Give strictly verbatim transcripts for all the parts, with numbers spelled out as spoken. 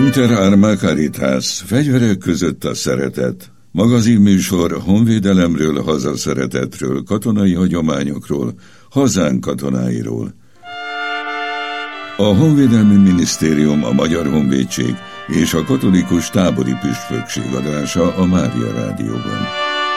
Inter Arma Caritas, fegyverek között a szeretet. Magazinműsor honvédelemről, hazaszeretetről, katonai hagyományokról, hazánk katonáiról. A Honvédelmi Minisztérium, a Magyar Honvédség és a Katolikus Tábori Püspökség adása a Mária Rádióban.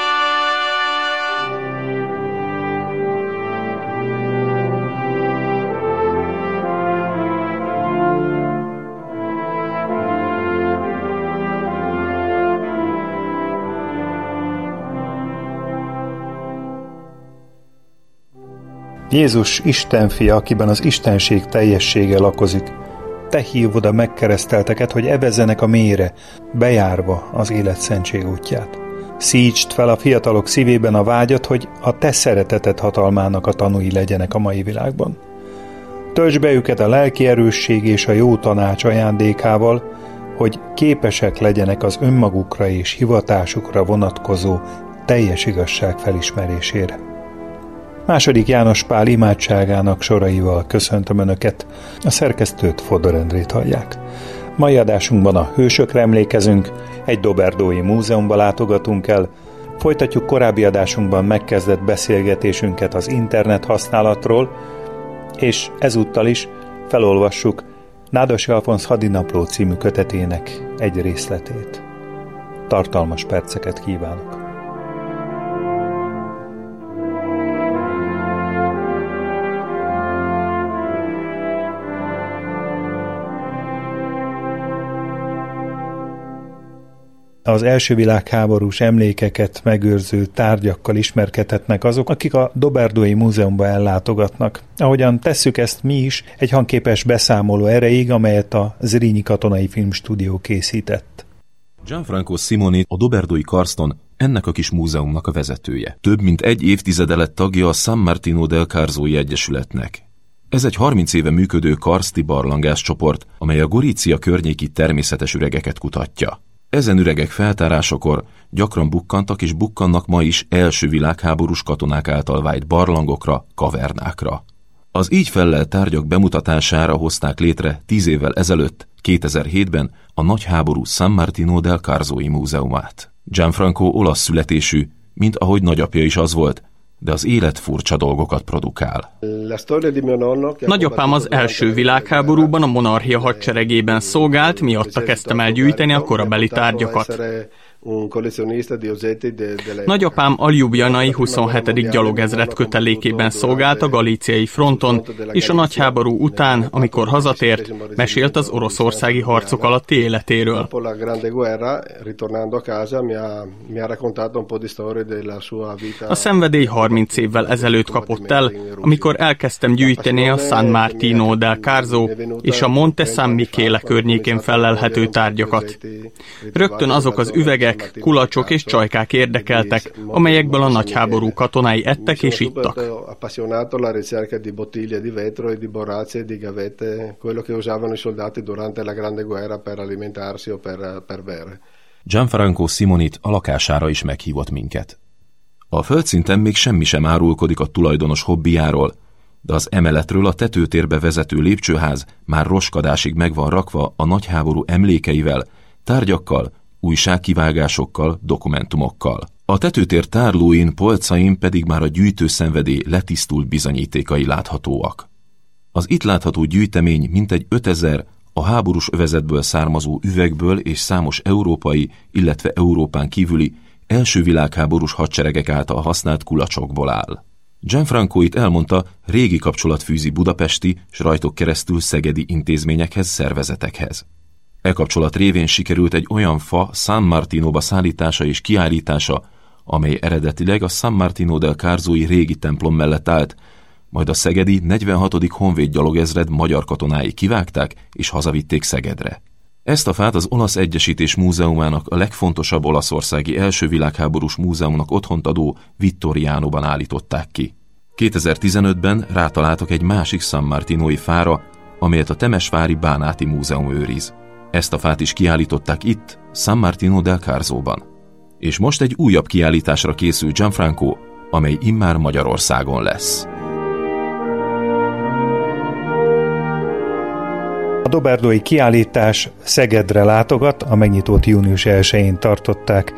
Jézus Isten fia, akiben az istenség teljessége lakozik. Te hívod a megkeresztelteket, hogy evezzenek a mélyre, bejárva az élet szentség útját. Szítsd fel a fiatalok szívében a vágyat, hogy a te szereteted hatalmának a tanúi legyenek a mai világban. Töltsd be őket a lelki erősség és a jó tanács ajándékával, hogy képesek legyenek az önmagukra és hivatásukra vonatkozó teljes igazság felismerésére. Második János Pál imádságának soraival köszöntöm Önöket, a szerkesztőt, Fodor Endrét hallják. Mai adásunkban a hősökre emlékezünk, egy doberdói múzeumba látogatunk el, folytatjuk korábbi adásunkban megkezdett beszélgetésünket az internet használatról, és ezúttal is felolvassuk Nádasi Alfonz Hadinapló című kötetének egy részletét. Tartalmas perceket kívánok! Az első világháborús emlékeket megőrző tárgyakkal ismerkedhetnek azok, akik a Doberdói Múzeumba ellátogatnak. Ahogyan tesszük ezt mi is, egy hangképes beszámoló erejéig, amelyet a Zrínyi Katonai Filmstúdió készített. Gianfranco Simoni, a Doberdói karston ennek a kis múzeumnak a vezetője. Több mint egy évtizede lett tagja a San Martino del Carzói Egyesületnek. Ez egy harminc éve működő karszti barlangáscsoport, amely a Gorizia környéki természetes üregeket kutatja. Ezen üregek feltárásakor gyakran bukkantak és bukkannak ma is első világháborús katonák által vájt barlangokra, kavernákra. Az így fellelt tárgyak bemutatására hozták létre tíz évvel ezelőtt, kétezer-hétben a nagyháború San Martino del Carzói múzeumát. Gianfranco olasz születésű, mint ahogy nagyapja is az volt, de az élet furcsa dolgokat produkál. Nagyapám az első világháborúban a monarchia hadseregében szolgált, miatta kezdtem el gyűjteni a korabeli tárgyakat. Nagyapám a ljubljanai huszonhetedik gyalogezred kötelékében szolgált a galíciai fronton, és a nagyháború után, amikor hazatért, mesélt az oroszországi harcok alatti életéről. A szenvedély harminc évvel ezelőtt kapott el, amikor elkezdtem gyűjteni a San Martino del Carzo és a Monte San Michele környékén fellelhető tárgyakat. Rögtön azok az üvegek, kulacsok és csajkák érdekeltek, amelyekből a nagyháború katonái ettek és ittak. Gianfranco Simonit a lakására is meghívott minket. A földszinten még semmi sem árulkodik a tulajdonos hobbiáról, de az emeletről a tetőtérbe vezető lépcsőház már roskadásig meg van rakva a nagyháború emlékeivel, tárgyakkal, újságkivágásokkal, dokumentumokkal. A tetőtér tárlóin, polcain pedig már a gyűjtőszenvedély letisztult bizonyítékai láthatóak. Az itt látható gyűjtemény mintegy ötezer a háborús övezetből származó üvegből és számos európai, illetve Európán kívüli első világháborús hadseregek által használt kulacsokból áll. Gianfranco itt elmondta, régi kapcsolat fűzi budapesti, s rajtuk keresztül szegedi intézményekhez, szervezetekhez. E kapcsolat révén sikerült egy olyan fa San Martinoba szállítása és kiállítása, amely eredetileg a San Martino del Carzói régi templom mellett állt, majd a szegedi negyvenhatodik honvéd gyalogezred magyar katonái kivágták és hazavitték Szegedre. Ezt a fát az Olasz Egyesítés Múzeumának, a legfontosabb olaszországi első világháborús múzeumnak otthont adó Vittoriánóban állították ki. kétezer-tizenötben rátaláltak egy másik San Martinói fára, amelyet a Temesvári Bánáti Múzeum őriz. Ezt a fát is kiállították itt, San Martino del Carzóban. És most egy újabb kiállításra készül Gianfranco, amely immár Magyarországon lesz. A doberdói kiállítás Szegedre látogat, a megnyitót június elsején tartották.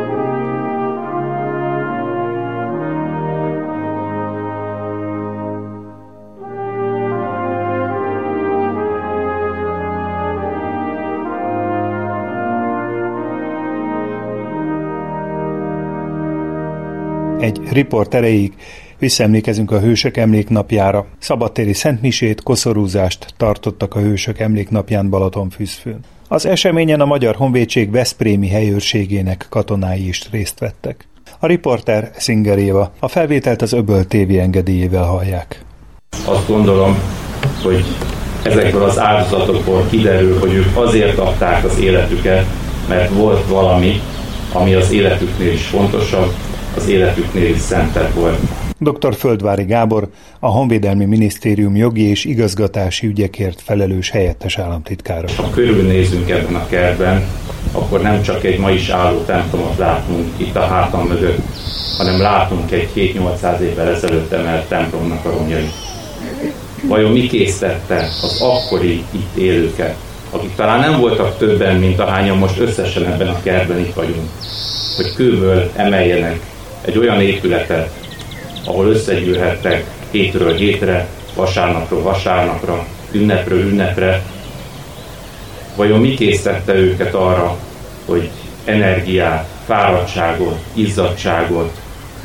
Egy riport erejéig visszaemlékezünk a Hősök Emléknapjára. Szabadtéri szentmisét, koszorúzást tartottak a Hősök Emléknapján Balatonfürdőn. Az eseményen a Magyar Honvédség veszprémi helyőrségének katonái is részt vettek. A riporter Szinger Éva, a felvételt az Öböl té vé engedélyével hallják. Azt gondolom, hogy ezekből az áldozatokból kiderül, hogy ők azért adták az életüket, mert volt valami, ami az életüknél is fontosabb, az életüknél is szentebb volt. doktor Földvári Gábor, a Honvédelmi Minisztérium jogi és igazgatási ügyekért felelős helyettes államtitkára. Ha körülnézünk ebben a kertben, akkor nem csak egy ma is álló templomot látunk itt a hátam mögött, hanem látunk egy hét-nyolcszáz évvel ezelőtt emelt templomnak a romjait. Vajon mi késztette az akkori itt élőket, akik talán nem voltak többen, mint ahányan most összesen ebben a kertben itt vagyunk, hogy kőből emeljenek egy olyan épületet, ahol összegyűlhettek hétről hétre, vasárnapról vasárnapra, ünnepről ünnepre. Vajon mi késztette őket arra, hogy energiát, fáradtságot, izzadtságot,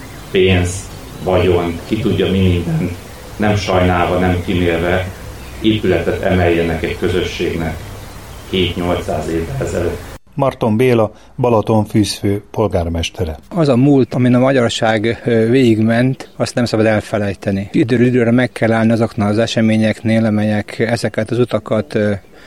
pénzt, vagyont, ki tudja mi mindent, nem sajnálva, nem kimélve, épületet emeljenek egy közösségnek hét-nyolcszáz évvel ezelőtt. Marton Béla, Balatonfürdő polgármestere. Az a múlt, amin a magyarság végigment, azt nem szabad elfelejteni. Időről időre meg kell állni azoknál az eseményeknél, amelyek ezeket az utakat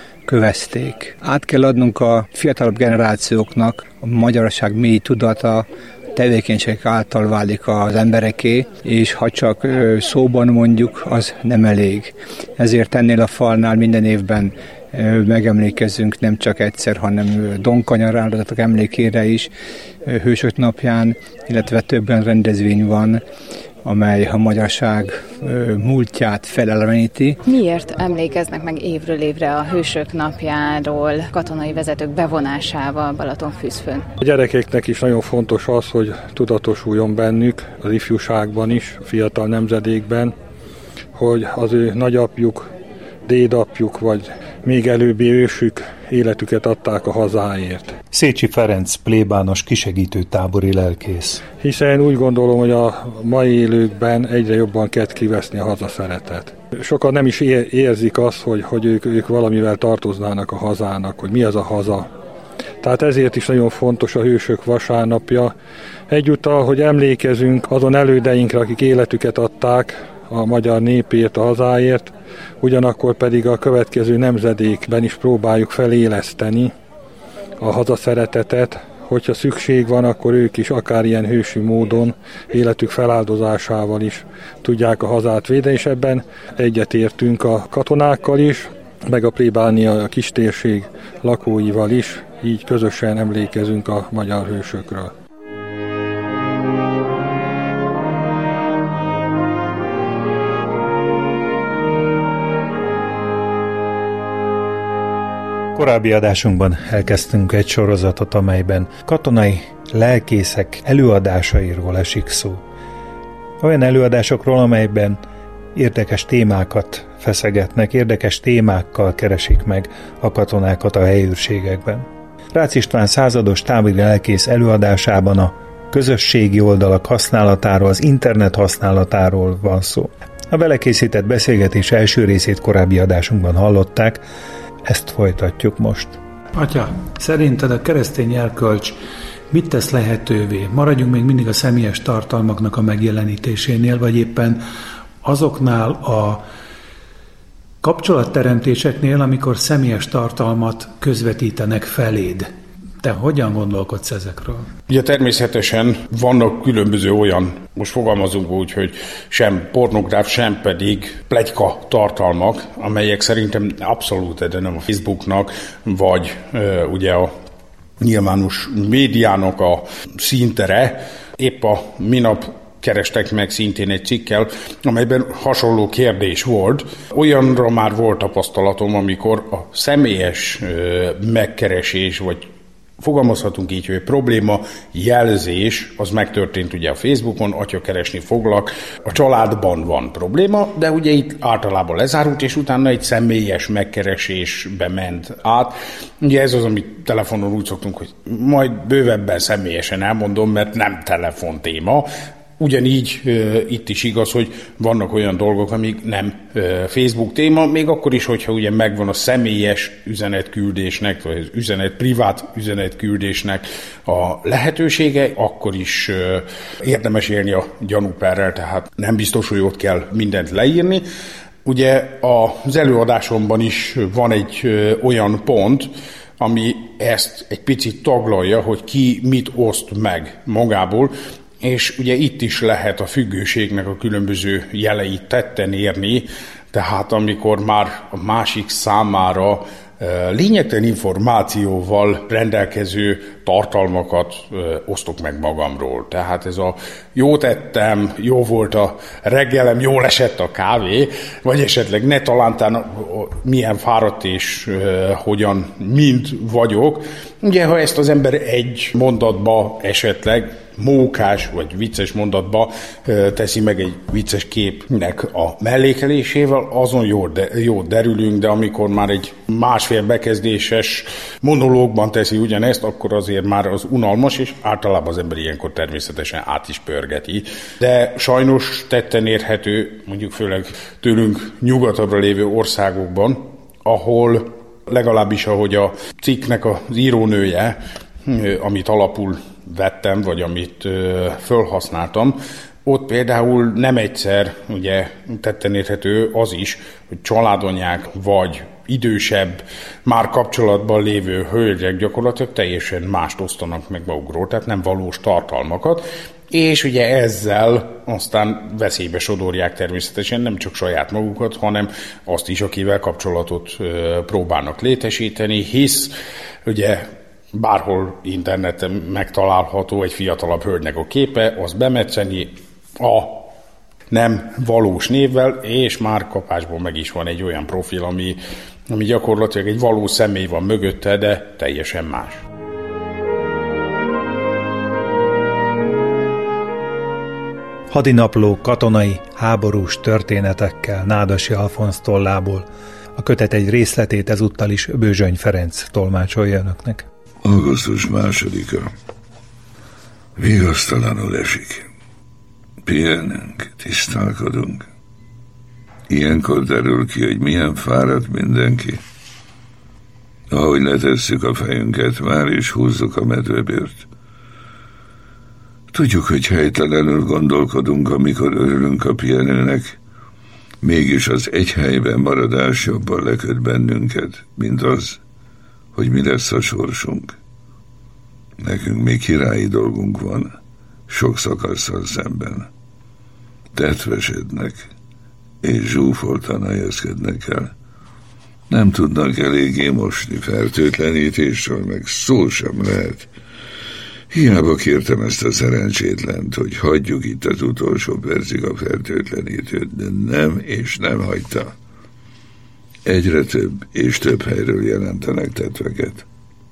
kövezték. Át kell adnunk a fiatalabb generációknak a magyarság mély tudata, tevékenységek által válik az embereké, és ha csak szóban mondjuk, az nem elég. Ezért ennél a falnál minden évben megemlékezzünk nem csak egyszer, hanem Donkanyar áldozatok emlékére is Hősök napján, illetve több olyan rendezvény van, amely a magyarság múltját feleleveníti. Miért emlékeznek meg évről évre a Hősök napjáról katonai vezetők bevonásával Balatonfürdőn? A gyerekeknek is nagyon fontos az, hogy tudatosuljon bennük, az ifjúságban is, a fiatal nemzedékben, hogy az ő nagyapjuk, dédapjuk vagy még előbbi ősük életüket adták a hazáért. Szécsi Ferenc plébános kisegítő tábori lelkész. Hiszen úgy gondolom, hogy a mai élőkben egyre jobban kezd kiveszni a hazaszeretet. Sokan nem is érzik azt, hogy, hogy ők, ők valamivel tartoznának a hazának, hogy mi az a haza. Tehát ezért is nagyon fontos a Hősök vasárnapja. Egyúttal, hogy emlékezünk azon elődeinkre, akik életüket adták a magyar népért, a hazáért, ugyanakkor pedig a következő nemzedékben is próbáljuk feléleszteni a hazaszeretetet, hogyha szükség van, akkor ők is akár ilyen hősi módon életük feláldozásával is tudják a hazát védeni, és ebben egyetértünk a katonákkal is, meg a plébánia, a kistérség lakóival is, így közösen emlékezünk a magyar hősökről. Korábbi adásunkban elkezdtünk egy sorozatot, amelyben katonai lelkészek előadásairól esik szó. Olyan előadásokról, amelyben érdekes témákat feszegetnek, érdekes témákkal keresik meg a katonákat a helyőrségekben. Rácz István százados tábori lelkész előadásában a közösségi oldalak használatáról, az internet használatáról van szó. A vele készített beszélgetés első részét korábbi adásunkban hallották, ezt folytatjuk most. Atya, szerinted a keresztény erkölcs mit tesz lehetővé? Maradjunk még mindig a személyes tartalmaknak a megjelenítésénél, vagy éppen azoknál a kapcsolatteremtéseknél, amikor személyes tartalmat közvetítenek feléd. Te hogyan gondolkodsz ezekről? Ugye természetesen vannak különböző olyan, most fogalmazunk úgy, hogy sem pornográf, sem pedig pletyka tartalmak, amelyek szerintem abszolút, de nem a Facebooknak, vagy e, ugye a nyilvános médiának a színtere. Épp a minap kerestek meg szintén egy cikkel, amelyben hasonló kérdés volt. Olyanra már volt tapasztalatom, amikor a személyes megkeresés, vagy fogalmazhatunk így, hogy probléma jelzés, az megtörtént ugye a Facebookon, atya keresni foglak, a családban van probléma, de ugye itt általában lezárult, és utána egy személyes megkeresésbe ment át. Ugye ez az, amit telefonon úgy szoktunk, hogy majd bővebben személyesen elmondom, mert nem telefon téma. Ugyanígy uh, itt is igaz, hogy vannak olyan dolgok, amik nem uh, Facebook téma, még akkor is, hogyha ugye megvan a személyes üzenetküldésnek, vagy az üzenet, privát üzenetküldésnek a lehetősége, akkor is uh, érdemes élni a gyanúperrel, tehát nem biztos, hogy ott kell mindent leírni. Ugye az előadásomban is van egy uh, olyan pont, ami ezt egy picit taglalja, hogy ki mit oszt meg magából, és ugye itt is lehet a függőségnek a különböző jeleit tetten érni, tehát amikor már a másik számára lényegtelen információval rendelkező tartalmakat osztok meg magamról. Tehát ez a jó tettem, jó volt a reggelem, jól esett a kávé, vagy esetleg ne talántán milyen fáradt és hogyan mind vagyok. Ugye, ha ezt az ember egy mondatba esetleg mókás vagy vicces mondatba teszi meg egy vicces képnek a mellékelésével, azon jó, de, jó derülünk, de amikor már egy másfél bekezdéses monológban teszi ugyanezt, akkor azért már az unalmas, és általában az ember ilyenkor természetesen át is pörgeti. De sajnos tetten érhető, mondjuk főleg tőlünk nyugatabbra lévő országokban, ahol legalábbis ahogy a cikknek az írónője, amit alapul vettem, vagy amit ö, fölhasználtam, ott például nem egyszer, ugye tetten érhető az is, hogy családanyák vagy idősebb, már kapcsolatban lévő hölgyek gyakorlatilag teljesen mást osztanak meg magukról, tehát nem valós tartalmakat, és ugye ezzel aztán veszélybe sodorják természetesen nem csak saját magukat, hanem azt is, akivel kapcsolatot ö, próbálnak létesíteni, hisz ugye bárhol interneten megtalálható egy fiatalabb hölgynek a képe, az bemetszeni a nem valós névvel, és már kapásból meg is van egy olyan profil, ami, ami gyakorlatilag egy valós személy van mögötte, de teljesen más. Hadinapló, katonai, háborús történetekkel Nádasi Alfonz tollából. A kötet egy részletét ezúttal is Bőzsöny Ferenc tolmácsolja önöknek. Augusztus másodika. Vigasztalanul esik. Pihenünk, tisztálkodunk. Ilyenkor derül ki, hogy milyen fáradt mindenki. Ahogy letesszük a fejünket, már is húzzuk a medvebért. Tudjuk, hogy helytelenül gondolkodunk, amikor örülünk a pihenőnek, mégis az egy helyben maradás jobban leköt bennünket, mint az, hogy mi lesz a sorsunk. Nekünk még királyi dolgunk van, sok szakasszal szemben. Tetvesednek, és zsúfoltan helyezkednek el. Nem tudnak eléggé mosni, fertőtlenítésről meg szó sem lehet. Hiába kértem ezt a szerencsétlent, hogy hagyjuk itt az utolsó percig a fertőtlenítőt, de nem és nem hagyta. Egyre több és több helyről jelentenek tetveket.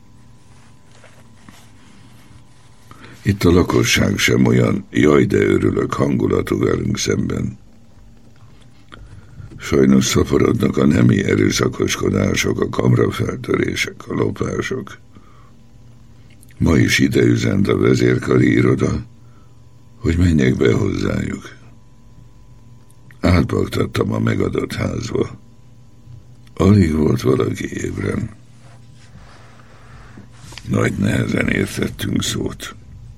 Itt a lakosság sem olyan jaj, de örülök hangulatú velünk szemben. Sajnos szaporodnak a nemi erőszakoskodások, a kamrafeltörések, a lopások. Ma is ide üzent a vezérkari iroda, hogy menjek be hozzájuk. Átbaktattam a megadott házba. Alig volt valaki ébren. Nagy nehezen értettünk szót.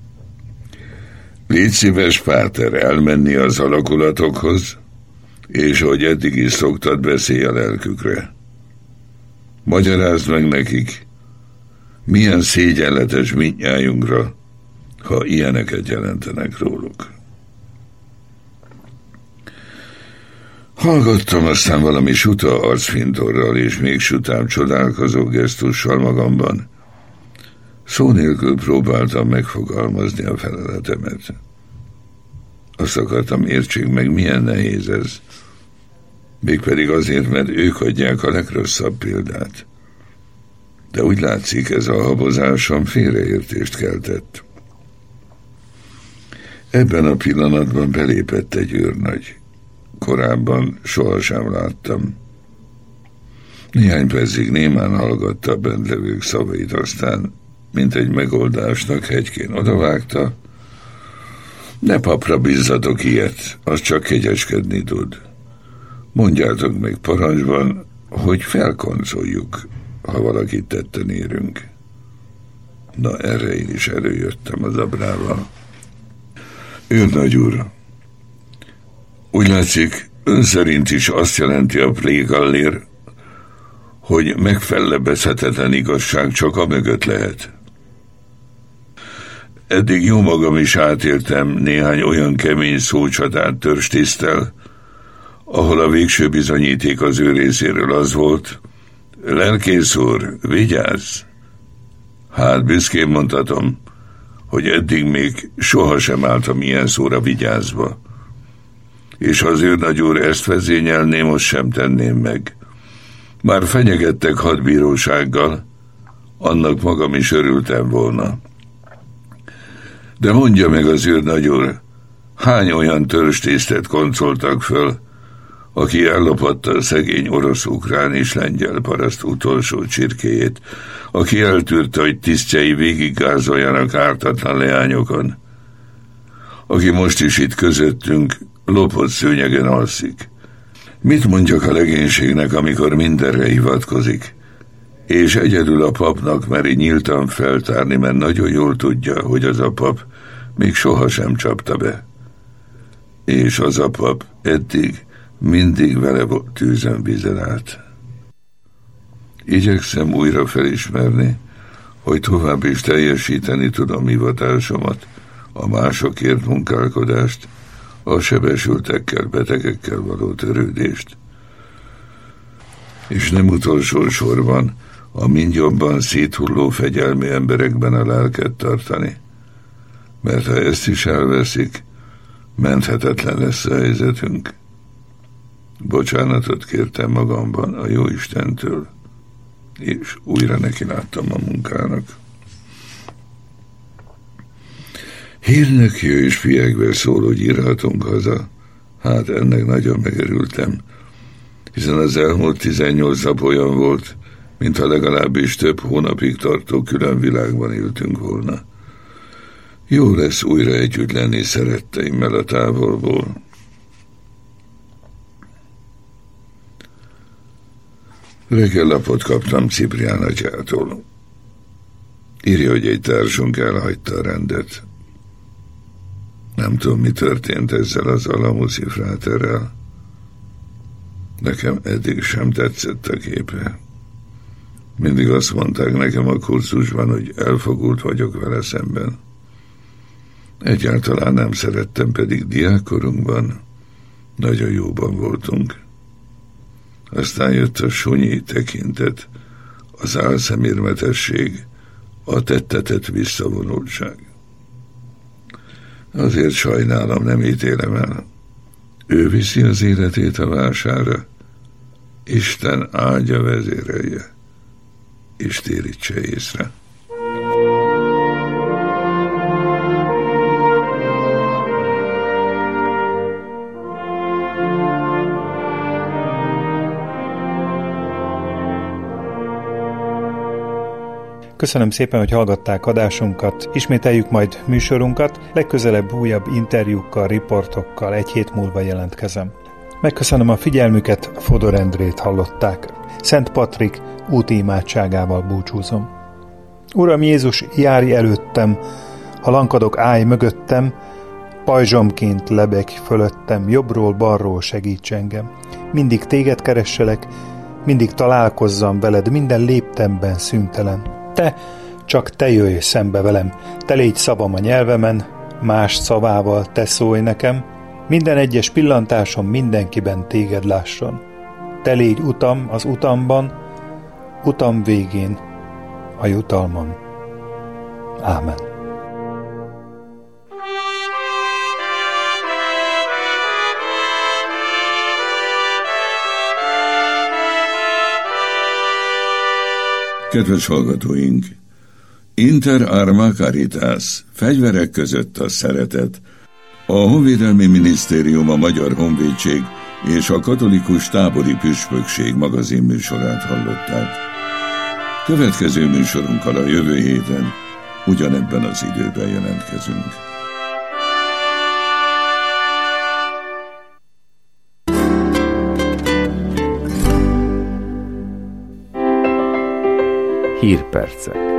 Légy szíves, Páter, elmenni az alakulatokhoz, és hogy eddig is szoktad, beszélj a lelkükre. Magyarázd meg nekik, milyen szégyenletes mindnyájunkra, ha ilyeneket jelentenek róluk. Hallgattam, aztán valami suta arcfintorral és még sutám csodálkozó gesztussal magamban. Szó nélkül próbáltam megfogalmazni a feleletemet. Azt akartam, értsék meg, milyen nehéz ez. Mégpedig azért, mert ők adják a legrosszabb példát. De úgy látszik, ez a habozásom félreértést keltett. Ebben a pillanatban belépett egy őrnagy. Korábban sohasem láttam. Néhány percig némán hallgatta a bentlevők szavait, aztán, mint egy megoldásnak hegykén odavágta. Ne papra bízzatok ilyet, az csak kegyeskedni tud. Mondjátok meg parancsban, hogy felkoncoljuk, ha valakit tetten érünk. Na, erre én is előjöttem az abrával. Őrnagy úr, úgy látszik, ön szerint is azt jelenti a plégallér, hogy megfellebbezhetetlen igazság csak a mögött lehet. Eddig jó magam is átéltem néhány olyan kemény szócsatát törstisztel, ahol a végső bizonyíték az ő részéről az volt: lelkész úr, vigyázz! Hát büszkén mondhatom, hogy eddig még sohasem álltam ilyen szóra vigyázva. És ha az őrnagy úr ezt vezényelné, most sem tenném meg. Már fenyegettek hadbírósággal, annak magam is örültem volna. De mondja meg az őrnagy úr, hány olyan törzstésztet koncoltak föl, aki ellopatta a szegény orosz-ukrán és lengyel paraszt utolsó csirkéjét, aki eltűrte, hogy tisztjei végiggázoljanak ártatlan leányokon, aki most is itt közöttünk lopott szőnyegen alszik. Mit mondjak a legénységnek, amikor mindenre hivatkozik, és egyedül a papnak meri nyíltan feltárni, mert nagyon jól tudja, hogy az a pap még sohasem csapta be. És az a pap eddig mindig vele volt tűzön vízen át. Igyekszem újra felismerni, hogy tovább is teljesíteni tudom hivatásomat, a másokért munkálkodást, a sebesültekkel, betegekkel való törődést. És nem utolsó sorban a mind jobban széthulló fegyelmi emberekben a lelket tartani. Mert ha ezt is elveszik, menthetetlen lesz a helyzetünk. Bocsánatot kértem magamban a Jóistentől, és újra neki láttam a munkának. Hírnök jö és fiekbe szól, hogy írhatunk haza. Hát ennek nagyon megörültem, hiszen az elmúlt tizennyolc nap olyan volt, mintha legalábbis több hónapig tartó külön világban éltünk volna. Jó lesz újra együtt lenni szeretteimmel a távolból. Reggellapot kaptam Ciprián atyától. Írja, hogy egy társunk elhagyta a rendet. Nem tudom, mi történt ezzel az Alamuszi fráterrel. Nekem eddig sem tetszett a képe. Mindig azt mondták nekem a kurzusban, hogy elfogult vagyok vele szemben. Egyáltalán nem szerettem, pedig diákkorunkban nagyon jóban voltunk. Aztán jött a sunyi tekintet, az álszemérmetesség, a tettetett visszavonultság. Azért sajnálom, nem ítélem el. Ő viszi az életét a vására, Isten áldja vezérelje, és térítse észre. Köszönöm szépen, hogy hallgatták adásunkat. Ismételjük majd műsorunkat, legközelebb újabb interjúkkal, riportokkal egy hét múlva jelentkezem. Megköszönöm a figyelmüket, Fodor Endrét hallották. Szent Patrik úti imádságával búcsúzom. Uram Jézus, járj előttem, ha lankadok, állj mögöttem, pajzsomként lebegj fölöttem, jobbról, balról segíts engem. Mindig téged keresselek, mindig találkozzam veled, minden léptemben szüntelen. Te, csak te jöjj szembe velem, te légy szavam a nyelvemen, más szavával te szólj nekem, minden egyes pillantásom mindenkiben téged lásson. Te légy utam az utamban, utam végén a jutalmam. Ámen. Kedves hallgatóink! Inter arma caritas, fegyverek között a szeretet. A Honvédelmi Minisztérium, a Magyar Honvédség és a Katolikus Tábori Püspökség magazin műsorát hallották. Következő műsorunkkal a jövő héten ugyanebben az időben jelentkezünk. Hírpercek.